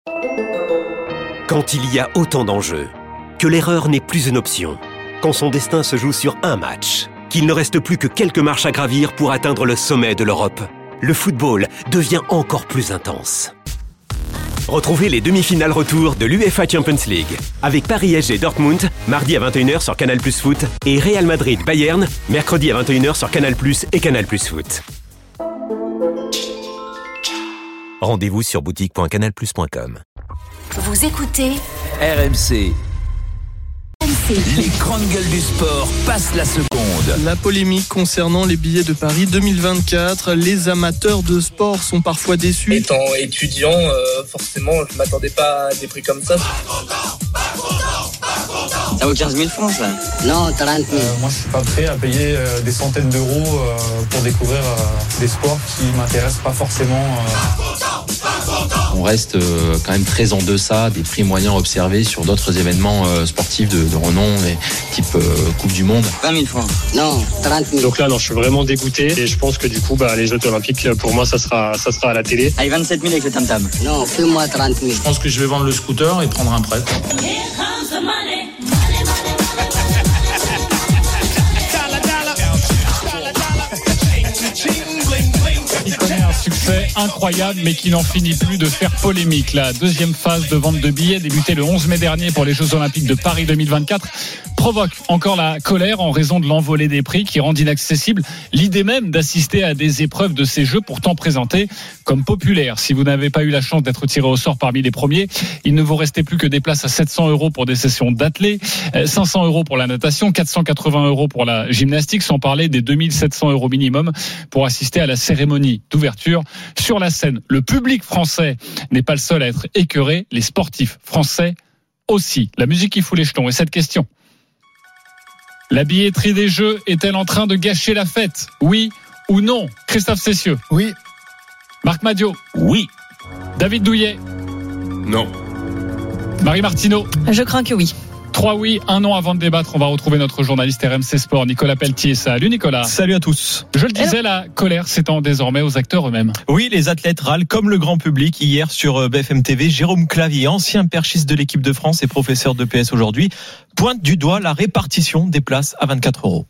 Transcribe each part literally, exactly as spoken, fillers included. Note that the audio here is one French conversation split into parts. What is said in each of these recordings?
Quand il y a autant d'enjeux, que l'erreur n'est plus une option, quand son destin se joue sur un match, qu'il ne reste plus que quelques marches à gravir pour atteindre le sommet de l'Europe, le football devient encore plus intense. Retrouvez les demi-finales retour de l'UEFA Champions League avec Paris S G Dortmund, mardi à vingt et une heures sur Canal Plus Foot et Real Madrid Bayern, mercredi à vingt et une heures sur Canal Plus et Canal Plus Foot. Rendez-vous sur boutique point canal plus point com. Vous écoutez R M C. R M C. Les grandes gueules du sport passent la seconde. La polémique concernant les billets de Paris deux mille vingt-quatre, les amateurs de sport sont parfois déçus. Étant étudiant, euh, forcément, je ne m'attendais pas à des prix comme ça. Ça vaut quinze mille francs, ça? Non, trente mille. Euh, moi, je suis pas prêt à payer euh, des centaines d'euros euh, pour découvrir euh, des sports qui m'intéressent pas forcément. Euh... On reste euh, quand même très en deçà des prix moyens observés sur d'autres événements euh, sportifs de, de renom, type euh, Coupe du Monde. vingt mille francs. Non, trente mille. Donc là, non, je suis vraiment dégoûté et je pense que du coup, bah, les Jeux Olympiques, pour moi, ça sera, ça sera à la télé. Allez, vingt-sept mille avec le tam-tam. Non, fais-moi trente mille. Je pense que je vais vendre le scooter et prendre un prêt. Il connaît un succès incroyable mais qui n'en finit plus de faire polémique. La deuxième phase de vente de billets débutée le onze mai dernier pour les Jeux Olympiques de Paris deux mille vingt-quatre provoque encore la colère en raison de l'envolée des prix qui rendent inaccessible l'idée même d'assister à des épreuves de ces Jeux pourtant présentés comme populaires. Si vous n'avez pas eu la chance d'être tiré au sort parmi les premiers, il ne vous restait plus que des places à sept cents euros pour des sessions d'athlé, cinq cents euros pour la natation, quatre cent quatre-vingts euros pour la gymnastique, sans parler des deux mille sept cents euros minimum pour assister à la cérémonie d'ouverture sur la scène. Le public français n'est pas le seul à être écœuré, les sportifs français aussi. La musique qui fout les jetons. Et cette question: la billetterie des Jeux est-elle en train de gâcher la fête? Oui ou non? Christophe Cessieux? Oui. Marc Madiot? Oui. David Douillet? Non. Marie Martineau? Je crains que oui. Trois oui, un non. Avant de débattre, on va retrouver notre journaliste R M C Sport, Nicolas Pelletier. Salut Nicolas. Salut à tous. Je le disais, la colère s'étend désormais aux acteurs eux-mêmes. Oui, les athlètes râlent comme le grand public. Hier sur B F M T V, Jérôme Clavier, ancien perchiste de l'équipe de France et professeur de P S aujourd'hui, pointe du doigt la répartition des places à vingt-quatre euros.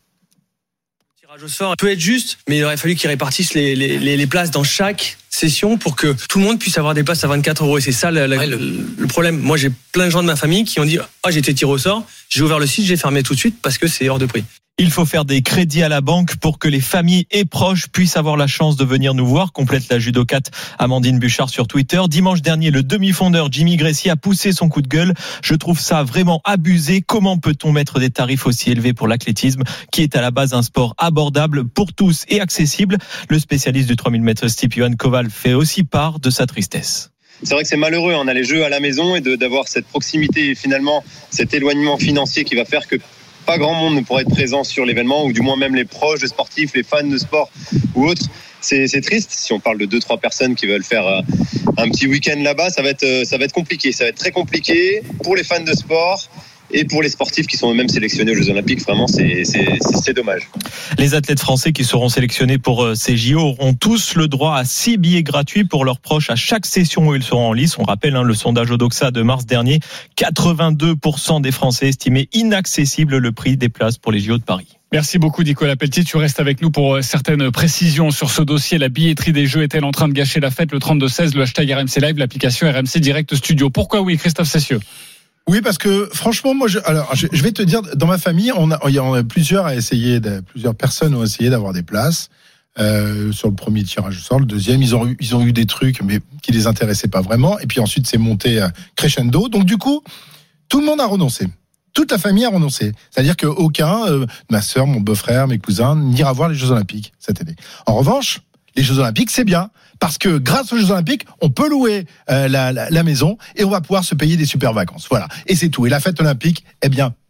Le tirage au sort peut être juste, mais il aurait fallu qu'ils répartissent les, les, les, les places dans chaque session pour que tout le monde puisse avoir des places à vingt-quatre euros. Et c'est ça la, la, ouais, le... le problème. Moi, j'ai plein de gens de ma famille qui ont dit « Ah, j'ai été tiré au sort, j'ai ouvert le site, j'ai fermé tout de suite parce que c'est hors de prix. » Il faut faire des crédits à la banque pour que les familles et proches puissent avoir la chance de venir nous voir, complète la judocate Amandine Bouchard sur Twitter. Dimanche dernier, le demi-fondeur Jimmy Gressy a poussé son coup de gueule. Je trouve ça vraiment abusé. Comment peut-on mettre des tarifs aussi élevés pour l'athlétisme, qui est à la base un sport abordable pour tous et accessible? Le spécialiste du trois mille mètres Steve Johan Koval fait aussi part de sa tristesse. C'est vrai que c'est malheureux, on a les Jeux à la maison et de, d'avoir cette proximité et finalement cet éloignement financier qui va faire que pas grand monde ne pourra être présent sur l'événement, ou du moins même les proches de sportifs, les fans de sport ou autres. C'est, c'est triste. Si on parle de deux trois personnes qui veulent faire euh, un petit week-end là-bas, ça va être euh, ça va être compliqué. Ça va être très compliqué pour les fans de sport et pour les sportifs qui sont eux-mêmes sélectionnés aux Jeux Olympiques. Vraiment, c'est, c'est, c'est, c'est dommage. Les athlètes français qui seront sélectionnés pour ces J O auront tous le droit à six billets gratuits pour leurs proches à chaque session où ils seront en lice. On rappelle hein, le sondage Odoxa de mars dernier, quatre-vingt-deux pour cent des Français estimaient inaccessible le prix des places pour les J O de Paris. Merci beaucoup Nicolas Pelletier, tu restes avec nous pour certaines précisions sur ce dossier. La billetterie des Jeux est-elle en train de gâcher la fête? Le trente-deux seize, le hashtag R M C Live, l'application R M C Direct Studio. Pourquoi oui, Christophe Cessieux? Oui, parce que franchement, moi, je, alors, je, je vais te dire, dans ma famille, on a, il y en a plusieurs à essayer, de, plusieurs personnes ont essayé d'avoir des places euh, sur le premier tirage au sort. Le deuxième, ils ont eu, ils ont eu des trucs, mais qui les intéressaient pas vraiment. Et puis ensuite, c'est monté crescendo. Donc du coup, tout le monde a renoncé. Toute la famille a renoncé. C'est-à-dire que aucun, euh, ma sœur, mon beau-frère, mes cousins, n'ira voir les Jeux Olympiques cette année. En revanche, les Jeux Olympiques, c'est bien. Parce que grâce aux Jeux Olympiques, on peut louer euh, la, la, la maison et on va pouvoir se payer des super vacances. Voilà. Et c'est tout. Et la fête olympique, eh bien,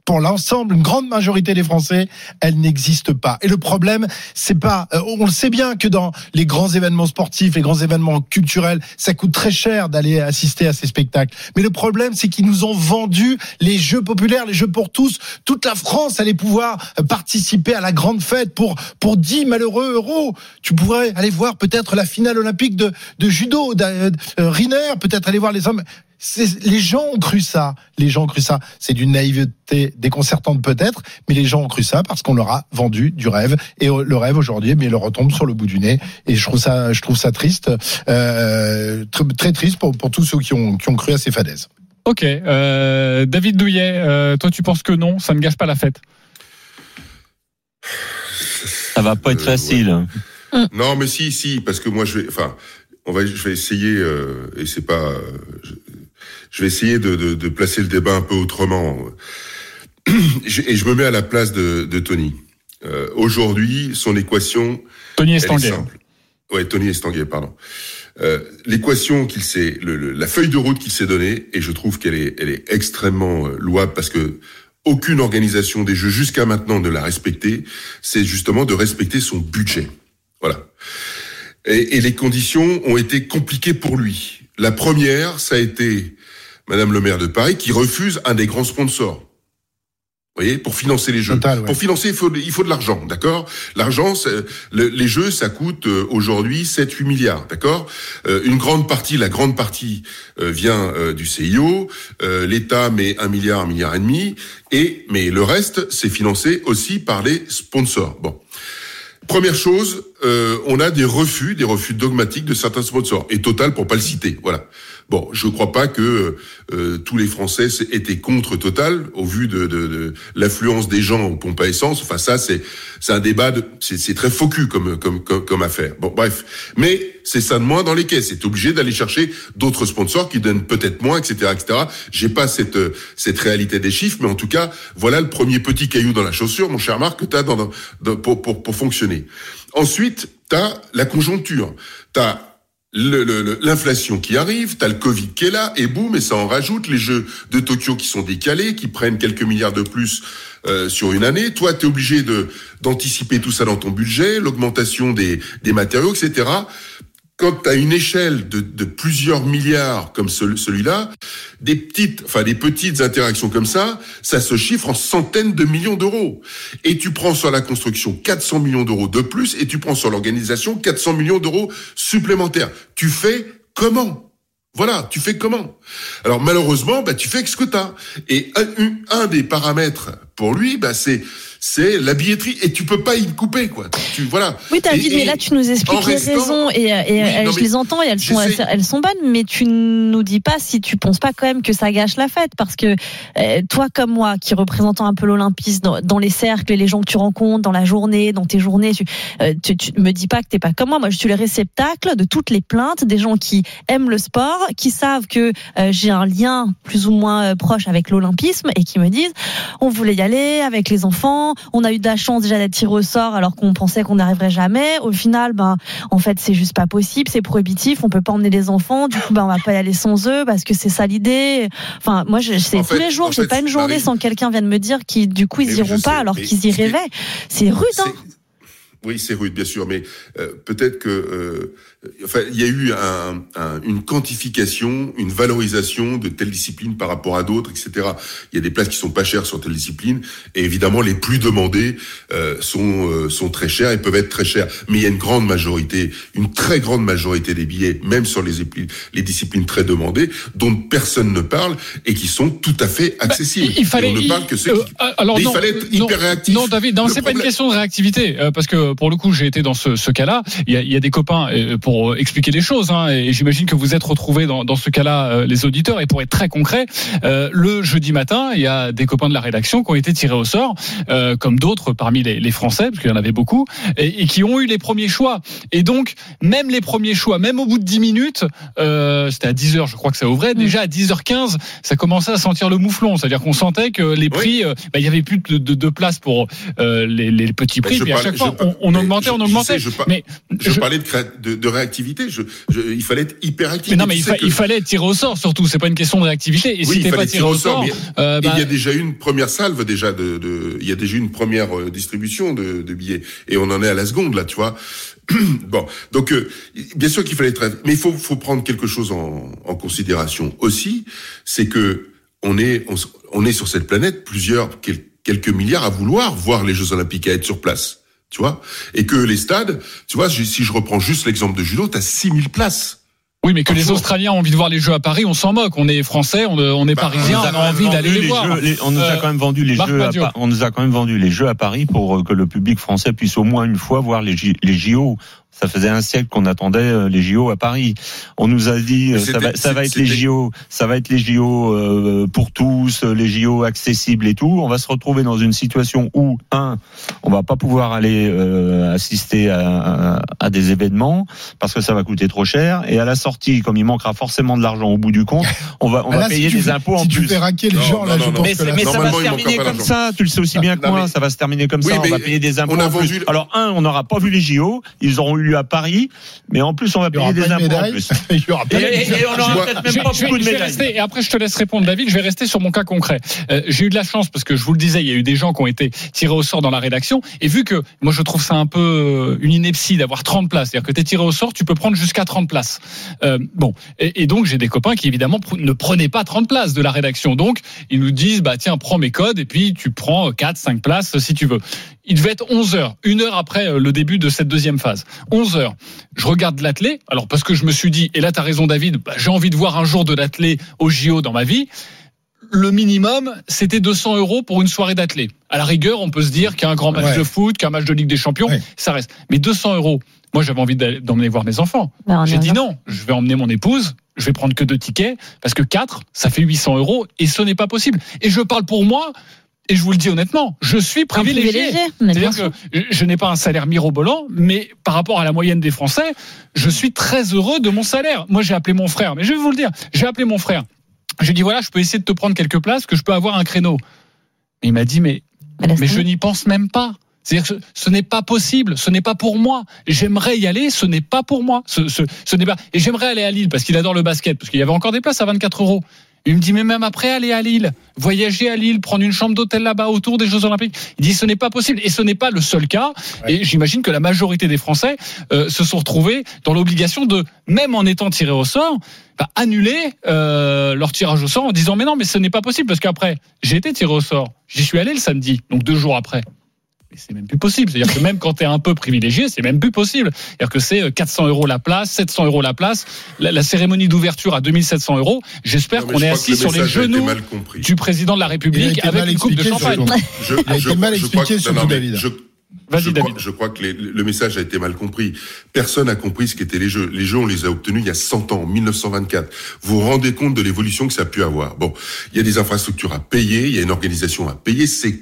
pour l'ensemble, une grande majorité des Français, elle n'existe pas. Et le problème, c'est pas, euh, on le sait bien que dans les grands événements sportifs, les grands événements culturels, ça coûte très cher d'aller assister à ces spectacles. Mais le problème, c'est qu'ils nous ont vendu les jeux populaires, les jeux pour tous. Toute la France allait pouvoir participer à la grande fête pour pour dix malheureux euros. Tu pourrais aller voir peut-être la finale olympique de de judo, de, de, de Riner, peut-être aller voir les hommes. C'est, les gens ont cru ça. Les gens ont cru ça. C'est d'une naïveté déconcertante peut-être, mais les gens ont cru ça parce qu'on leur a vendu du rêve. Et le rêve aujourd'hui, mais il leur retombe sur le bout du nez. Et je trouve ça, je trouve ça triste, euh, très, très triste pour, pour tous ceux qui ont, qui ont cru à ces fadaises. Ok, euh, David Douillet, euh, toi tu penses que non, ça ne gâche pas la fête? Ça va pas être euh, facile. Ouais. Non, mais si, si, parce que moi je vais, enfin, on va, je vais essayer, euh, et c'est pas. Je, Je vais essayer de, de, de placer le débat un peu autrement. Et je me mets à la place de, de Tony. Euh, aujourd'hui, son équation... Tony Estanguet. Elle est simple. Ouais, Tony Estanguet, pardon. Euh, l'équation qu'il s'est... Le, le, la feuille de route qu'il s'est donnée, et je trouve qu'elle est, elle est extrêmement louable parce que aucune organisation des Jeux jusqu'à maintenant ne l'a respectée, c'est justement de respecter son budget. Voilà. Et, et les conditions ont été compliquées pour lui. La première, ça a été Madame le maire de Paris qui refuse un des grands sponsors. Vous voyez, pour financer les Jeux. Total, ouais. Pour financer, il faut, il faut de l'argent, d'accord? L'argent, c'est, le, les Jeux, ça coûte euh, aujourd'hui sept huit milliards, d'accord? euh, Une grande partie, la grande partie euh, vient euh, du C I O. Euh, L'État met un milliard, un milliard et demi. Et mais le reste, c'est financé aussi par les sponsors. Bon. Première chose, euh, on a des refus, des refus dogmatiques de certains sponsors. Et Total, pour pas le citer, voilà. Bon, je ne crois pas que euh, tous les Français étaient contre Total au vu de, de, de l'affluence des gens aux pompes à essence. Enfin, ça, c'est c'est un débat, de, c'est, c'est très faux cul comme, comme comme comme affaire. Bon, bref, mais c'est ça de moins dans les caisses. C'est obligé d'aller chercher d'autres sponsors qui donnent peut-être moins, et cetera, et cetera. J'ai pas cette cette réalité des chiffres, mais en tout cas, voilà le premier petit caillou dans la chaussure, mon cher Marc, que t'as dans, dans, dans pour pour pour fonctionner. Ensuite, t'as la conjoncture, t'as Le, le, l'inflation qui arrive, t'as le Covid qui est là, et boum, et ça en rajoute, les Jeux de Tokyo qui sont décalés, qui prennent quelques milliards de plus euh, sur une année. Toi, t'es obligé de d'anticiper tout ça dans ton budget, l'augmentation des des matériaux, et cetera. Quand t'as une échelle de, de plusieurs milliards comme ce, celui-là, des petites, enfin des petites interactions comme ça, ça se chiffre en centaines de millions d'euros. Et tu prends sur la construction quatre cents millions d'euros de plus, et tu prends sur l'organisation quatre cents millions d'euros supplémentaires. Tu fais comment ? Voilà, tu fais comment ? Alors malheureusement, bah tu fais ce que t'as. Et un, un des paramètres pour lui, bah c'est c'est la billetterie, et tu peux pas y couper, quoi. Tu voilà. Oui, David, mais là tu nous expliques les restant, raisons et, et oui, elles, je les entends et elles sont elles, elles sont bonnes, mais tu nous dis pas si tu penses pas quand même que ça gâche la fête, parce que euh, toi comme moi, qui représentant un peu l'Olympisme dans, dans les cercles et les gens que tu rencontres dans la journée, dans tes journées, tu, euh, tu, tu me dis pas que t'es pas comme moi. Moi, je suis le réceptacle de toutes les plaintes des gens qui aiment le sport, qui savent que euh, j'ai un lien plus ou moins proche avec l'Olympisme et qui me disent on voulait y aller avec les enfants. On a eu de la chance déjà d'être tiré au sort alors qu'on pensait qu'on n'arriverait jamais. Au final, ben, en fait, c'est juste pas possible, c'est prohibitif, on peut pas emmener les enfants, du coup, ben, on va pas y aller sans eux parce que c'est ça l'idée. Enfin, moi, je, c'est en tous fait, les jours, j'ai fait, pas une journée Marie, sans quelqu'un vienne me dire qu'ils, du coup, ils iront pas sais, alors qu'ils y rêvaient. C'est rude, c'est... hein. Oui, c'est rude, bien sûr, mais euh, peut-être que, euh, enfin, il y a eu un, un, une quantification, une valorisation de telle discipline par rapport à d'autres, et cetera. Il y a des places qui sont pas chères sur telle discipline, et évidemment, les plus demandées euh, sont euh, sont très chères et peuvent être très chères. Mais il y a une grande majorité, une très grande majorité des billets, même sur les les disciplines très demandées, dont personne ne parle et qui sont tout à fait accessibles. Bah, il fallait, et on ne parle que ceux qui... euh, alors non, il fallait être non, hyper réactif. Non, David, non, c'est problème... pas une question de réactivité, euh, parce que pour le coup, j'ai été dans ce, ce cas-là. Il y, a, il y a des copains euh, pour expliquer les choses, hein, et j'imagine que vous êtes retrouvés dans, dans ce cas-là, euh, les auditeurs. Et pour être très concret, euh, le jeudi matin, il y a des copains de la rédaction qui ont été tirés au sort, euh, comme d'autres parmi les, les Français, parce qu'il y en avait beaucoup, et, et qui ont eu les premiers choix. Et donc, même les premiers choix, même au bout de dix minutes, euh, c'était à dix heures, je crois que ça ouvrait. Déjà à dix heures quinze, ça commençait à sentir le mouflon. C'est-à-dire qu'on sentait que les prix, oui. euh, bah, il y avait plus de, de, de place pour euh, les, les petits prix. Puis à chaque fois, on, on augmentait, je, on augmentait. Je, sais, je, par... mais je, je parlais de, cré... de, de réactivité. Je, je, il fallait être hyper actif. Mais non, mais il, fa... que... il fallait être tiré au sort surtout. C'est pas une question de réactivité. Et oui, si t'es pas tiré au sort, mais... euh, bah... il y a déjà eu une première salve déjà de, de, il y a déjà eu une première euh, distribution de, de billets et on en est à la seconde là, tu vois. Bon, donc euh, bien sûr qu'il fallait être, mais il faut, faut prendre quelque chose en, en considération aussi, c'est que on est, on, on est sur cette planète plusieurs quelques milliards à vouloir voir les Jeux Olympiques, à être sur place, tu vois, et que les stades, tu vois, si je reprends juste l'exemple de judo, t'as six mille places. Oui, mais que les Australiens ont envie de voir les Jeux à Paris, on s'en moque. On est Français, on, on est bah, Parisiens, on, on a envie d'aller les, les voir. Jeux, les, on nous euh, a quand même vendu les Marc Jeux. À, on nous a quand même vendu les Jeux à Paris pour que le public français puisse au moins une fois voir les, les J O. Ça faisait un siècle qu'on attendait les J O à Paris. On nous a dit ça va, ça va être les J O, ça va être les J O euh, pour tous, les J O accessibles et tout. On va se retrouver dans une situation où un, on va pas pouvoir aller euh, assister à, à, à des événements parce que ça va coûter trop cher. Et à la sortie, comme il manquera forcément de l'argent au bout du compte, on va on là, va payer si des fais, impôts si en plus. Si tu fais raquer les non, gens, non, là, non, je non, pense mais, que mais ça va se terminer comme ça. Tu le sais aussi bien que moi. Ça va se terminer comme ça. On va payer des impôts en plus. Alors un, on n'aura pas vu les J O. Ils auront eu à Paris, mais en plus on va payer des impôts en plus. Il y aura pas et, et, et on aura peut-être même pas beaucoup de médailles. Et après je te laisse répondre, David. Je vais rester sur mon cas concret. Euh, j'ai eu de la chance parce que je vous le disais, il y a eu des gens qui ont été tirés au sort dans la rédaction. Et vu que moi je trouve ça un peu une ineptie d'avoir trente places, c'est-à-dire que t'es tiré au sort, tu peux prendre jusqu'à trente places. Euh, bon, et, et donc j'ai des copains qui évidemment ne prenaient pas trente places de la rédaction. Donc ils nous disent bah tiens prends mes codes et puis tu prends quatre, cinq places si tu veux. Il devait être onze heures, une heure après le début de cette deuxième phase. onze heures. Je regarde l'athlé, alors parce que je me suis dit, et là t'as raison David, bah, j'ai envie de voir un jour de l'athlé au J O dans ma vie. Le minimum, c'était deux cents euros pour une soirée d'athlé. À la rigueur, on peut se dire qu'un grand match ouais. de foot, qu'un match de Ligue des Champions, ouais. ça reste. Mais deux cents euros, moi j'avais envie d'emmener voir mes enfants. Ben, j'ai dit non, je vais emmener mon épouse, je vais prendre que deux tickets, parce que quatre, ça fait huit cents euros, et ce n'est pas possible. Et je parle pour moi. Et je vous le dis honnêtement, je suis privilégié. C'est-à-dire que je n'ai pas un salaire mirobolant, mais par rapport à la moyenne des Français, je suis très heureux de mon salaire. Moi, j'ai appelé mon frère, mais je vais vous le dire, j'ai appelé mon frère. J'ai dit, voilà, je peux essayer de te prendre quelques places, que je peux avoir un créneau. Et il m'a dit, mais, mais je n'y pense même pas. C'est-à-dire que ce, ce n'est pas possible, ce n'est pas pour moi. J'aimerais y aller, ce n'est pas pour moi. Ce, ce, ce n'est pas. Et j'aimerais aller à Lille, parce qu'il adore le basket, parce qu'il y avait encore des places à vingt-quatre euros. Il me dit, mais même après, aller à Lille, voyager à Lille, prendre une chambre d'hôtel là-bas autour des Jeux Olympiques. Il dit, ce n'est pas possible. Et ce n'est pas le seul cas. Ouais. Et j'imagine que la majorité des Français euh, se sont retrouvés dans l'obligation de, même en étant tirés au sort, bah, annuler euh, leur tirage au sort en disant, mais non, mais ce n'est pas possible. Parce qu'après, j'ai été tiré au sort. J'y suis allé le samedi, donc deux jours après. Mais c'est même plus possible. C'est-à-dire que même quand tu es un peu privilégié, c'est même plus possible. C'est-à-dire que c'est quatre cents euros la place, sept cents euros la place, la, la cérémonie d'ouverture à deux mille sept cents euros. J'espère non, qu'on est assis sur les genoux du président de la République avec une coupe de champagne. Je, je, il a été mal expliqué sur David. Je, Vas-y, je, David. Crois, je crois que les, le message a été mal compris. Personne n'a compris ce qu'étaient les Jeux. Les Jeux, on les a obtenus il y a cent ans, en mille neuf cent vingt-quatre. Vous vous rendez compte de l'évolution que ça a pu avoir. Bon, il y a des infrastructures à payer, il y a une organisation à payer, c'est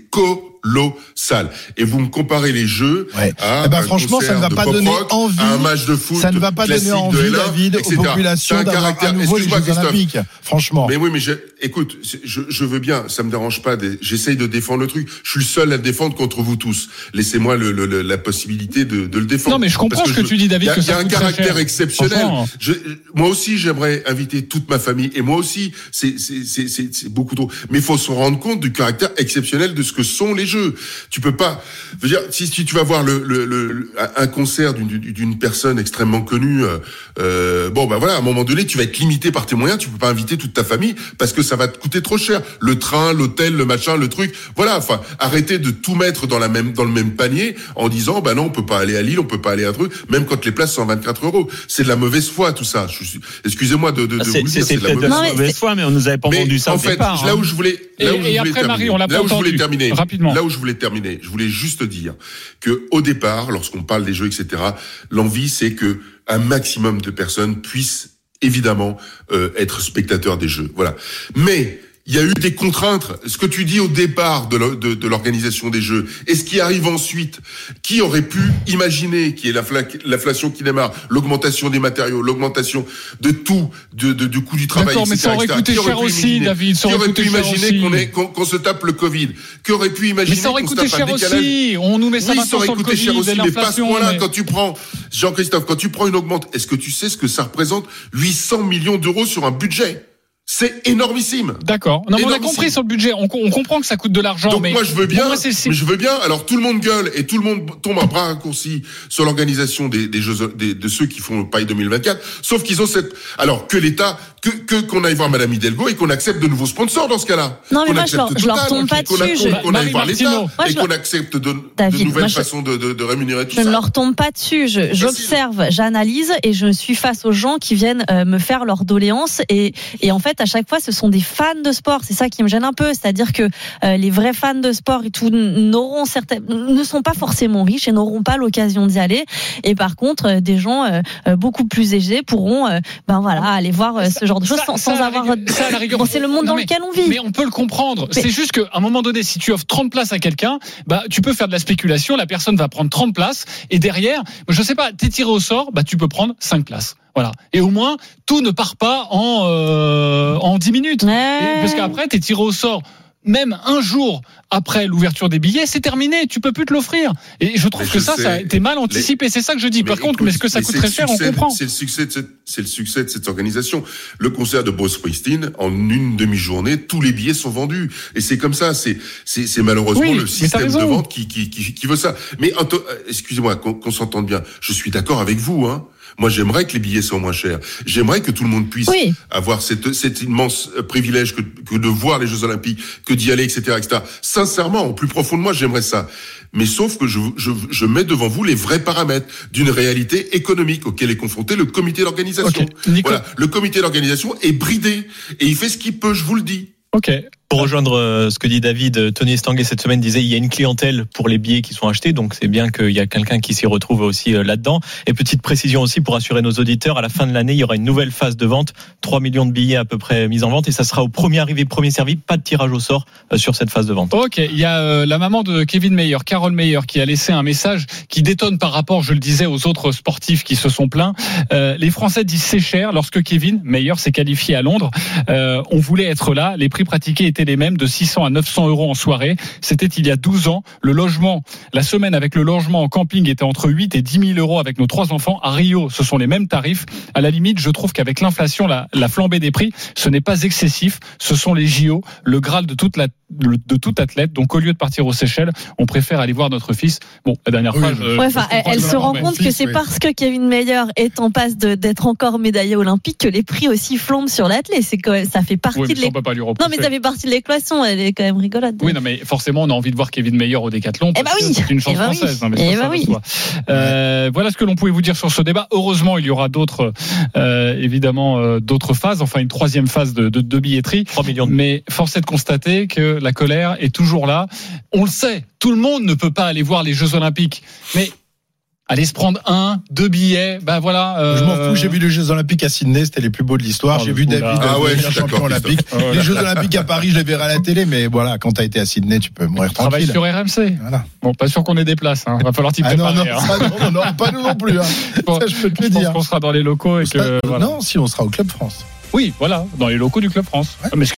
colossal. Et vous me comparez les Jeux ouais. à eh ben, un franchement, ça ne va pas donner envie, à un match de foot, ça ne va pas donner envie, David, aux populations d'avoir à nouveau les Jeux Olympiques. Franchement. Mais oui, mais je, écoute, je, je veux bien, ça me dérange pas. Des, j'essaye de défendre le truc. Je suis le seul à le défendre contre vous tous. Laissez-moi le, le, le, la possibilité de, de le défendre. Non, mais je comprends ce que, que je, tu dis, David. Il y a, y a un caractère exceptionnel. Je, moi aussi, j'aimerais inviter toute ma famille. Et moi aussi, c'est, c'est, c'est, c'est, c'est beaucoup trop. Mais il faut se rendre compte du caractère exceptionnel de ce que sont les Jeux. Tu peux pas. Je veux dire, si, si tu vas voir le, le, le, un concert d'une, d'une personne extrêmement connue, euh, bon, ben voilà, à un moment donné, tu vas être limité par tes moyens. Tu peux pas inviter toute ta famille parce que ça va te coûter trop cher. Le train, l'hôtel, le machin, le truc. Voilà. Enfin, arrêtez de tout mettre dans la même, dans le même panier en disant, bah non, on peut pas aller à Lille, on peut pas aller à un truc, même quand les places sont à vingt-quatre euros. C'est de la mauvaise foi, tout ça. Je suis, excusez-moi de, de, de c'est, vous le dire, c'est, c'est de la mauvaise, non, mauvaise foi, mais on nous avait pas mais vendu ça en au fait, départ. Là hein. où je voulais, là et, où je et voulais après, terminer, Marie, on l'a là pas où je voulais entendu. terminer, rapidement. Là où je voulais terminer, je voulais juste dire que au départ, lorsqu'on parle des Jeux, et cetera, l'envie, c'est que un maximum de personnes puissent évidemment euh, être spectateurs des Jeux. Voilà. Mais il y a eu des contraintes. Ce que tu dis au départ de, le, de, de l'organisation des Jeux et ce qui arrive ensuite, qui aurait pu imaginer qu'il y ait l'infla, l'inflation qui démarre, l'augmentation des matériaux, l'augmentation de tout, de, de, du coût du travail, D'accord, et cetera, mais ça aurait coûté cher aussi, David. Qui aurait pu imaginer qu'on, est, qu'on, qu'on se tape le Covid? Qui aurait pu imaginer mais ça aurait qu'on coûté se tape cher un décalage? Aussi. On nous met ça oui, maintenant sur le Covid, cher aussi, mais pas à ce point-là. Mais... Quand tu prends, Jean-Christophe, quand tu prends une augmentation, est-ce que tu sais ce que ça représente? huit cents millions d'euros sur un budget. C'est énormissime. D'accord. Non, mais on a compris sur le budget. On, on comprend que ça coûte de l'argent. Donc mais moi je veux bien, moi, c'est, c'est... mais je veux bien. Alors tout le monde gueule et tout le monde tombe à bras raccourcis sur l'organisation des, des jeux, des, de ceux qui font le Paris deux mille vingt-quatre. Sauf qu'ils ont cette, alors que l'État, que, que qu'on aille voir Madame Hidalgo et qu'on accepte de nouveaux sponsors dans ce cas-là. Non mais qu'on moi je leur, je leur tombe pas dessus. Qu'on, je... qu'on aille voir l'État moi, et qu'on leur... accepte de, David, de nouvelles moi, je... façons de, de, de rémunérer tout je ça. Je ne leur tombe pas dessus. Je, j'observe, j'analyse et je suis face aux gens qui viennent euh, me faire leurs doléances et, et en fait à chaque fois ce sont des fans de sport, c'est ça qui me gêne un peu, c'est-à-dire que euh, les vrais fans de sport et tout n'auront certains, ne sont pas forcément riches et n'auront pas l'occasion d'y aller. Et par contre, euh, des gens euh, beaucoup plus âgés pourront, euh, ben voilà, aller voir euh, ce genre de choses ça, sans, ça, sans avoir. Rigueur, ça, rigueur, bon, c'est le monde non, dans mais, lequel on vit. Mais on peut le comprendre. Mais... C'est juste qu'à un moment donné, si tu offres trente places à quelqu'un, bah tu peux faire de la spéculation. La personne va prendre trente places et derrière, je sais pas, t'es tiré au sort, bah tu peux prendre cinq places. Voilà. Et au moins, tout ne part pas en, euh, en dix minutes. Ouais. Et, parce qu'après, t'es tiré au sort. Même un jour après l'ouverture des billets, c'est terminé. Tu peux plus te l'offrir. Et je trouve mais que je ça, sais, ça a été mal anticipé. Les... C'est ça que je dis. Par mais contre, écoute, mais ce que ça coûte très cher, on comprend. C'est le succès de cette, c'est le succès de cette organisation. Le concert de Bruce Springsteen, en une demi-journée, tous les billets sont vendus. Et c'est comme ça. C'est, c'est, c'est malheureusement oui, le système de vente qui, qui, qui, qui veut ça. Mais, excusez-moi, qu'on, qu'on s'entende bien. Je suis d'accord avec vous, hein. Moi, j'aimerais que les billets soient moins chers. J'aimerais que tout le monde puisse oui. avoir cette, cet immense privilège que, que de voir les Jeux Olympiques, que d'y aller, et cetera, et cetera. Sincèrement, au plus profond de moi, j'aimerais ça. Mais sauf que je, je, je mets devant vous les vrais paramètres d'une réalité économique auquel est confronté le comité d'organisation. Okay. Voilà. Le comité d'organisation est bridé et il fait ce qu'il peut, je vous le dis. Ok. Pour rejoindre ce que dit David, Tony Estanguet cette semaine disait il y a une clientèle pour les billets qui sont achetés, donc c'est bien qu'il y a quelqu'un qui s'y retrouve aussi là-dedans. Et petite précision aussi pour assurer nos auditeurs, à la fin de l'année, il y aura une nouvelle phase de vente, trois millions de billets à peu près mis en vente, et ça sera au premier arrivé, premier servi, pas de tirage au sort sur cette phase de vente. Ok, il y a euh, la maman de Kevin Mayer, Carole Mayer, qui a laissé un message qui détonne par rapport, je le disais, aux autres sportifs qui se sont plaints. Euh, les Français disent c'est cher. Lorsque Kevin Mayer s'est qualifié à Londres, euh, on voulait être là, les prix pratiqués étaient les mêmes, de six cents à neuf cents euros en soirée. C'était il y a douze ans. Le logement, la semaine avec le logement en camping était entre huit et dix mille euros avec nos trois enfants. À Rio, ce sont les mêmes tarifs. À la limite, je trouve qu'avec l'inflation, la, la flambée des prix, ce n'est pas excessif. Ce sont les J O, le Graal de toute la de tout athlète. Donc, au lieu de partir aux Seychelles, on préfère aller voir notre fils. Bon, la dernière oui, fois, je, ouais, enfin, elle, elle se rend compte fils, que c'est oui. parce que Kevin Mayer est en passe de, d'être encore médaillé olympique que les prix aussi flambent sur l'athlète. C'est quand même, ça fait partie oui, de l'équation. Non, mais ça fait partie de l'équation. Elle est quand même rigolote. Oui, non, mais forcément, on a envie de voir Kevin Mayer au décathlon. Eh bah oui. C'est une chance eh bah française. Oui. Non, mais eh bah oui. euh, voilà ce que l'on pouvait vous dire sur ce débat. Heureusement, il y aura d'autres, euh, évidemment, euh, d'autres phases. Enfin, une troisième phase de, de, de billetterie. trois millions. Mais force est de constater que la colère est toujours là. On le sait, tout le monde ne peut pas aller voir les Jeux Olympiques, mais aller se prendre un, deux billets, ben voilà. Euh... Je m'en fous, j'ai vu les Jeux Olympiques à Sydney, c'était les plus beaux de l'histoire. Oh, j'ai vu David, ah ouais, devenir champion olympique. Oh, les Jeux Olympiques à Paris, je les verrai à la télé, mais voilà, quand t'as été à Sydney, tu peux mourir tranquille. Travaille sur R M C. Voilà. Bon, pas sûr qu'on ait des places, hein. Va falloir t'y ah préparer. Non, non, hein. ça, non, non, pas nous non plus, hein. Bon, ça, je peux te le je dire. pense qu'on sera dans les locaux et que, sera, voilà. Non, si on sera au Club France. Oui, voilà, dans les locaux du Club France. Ouais. Mais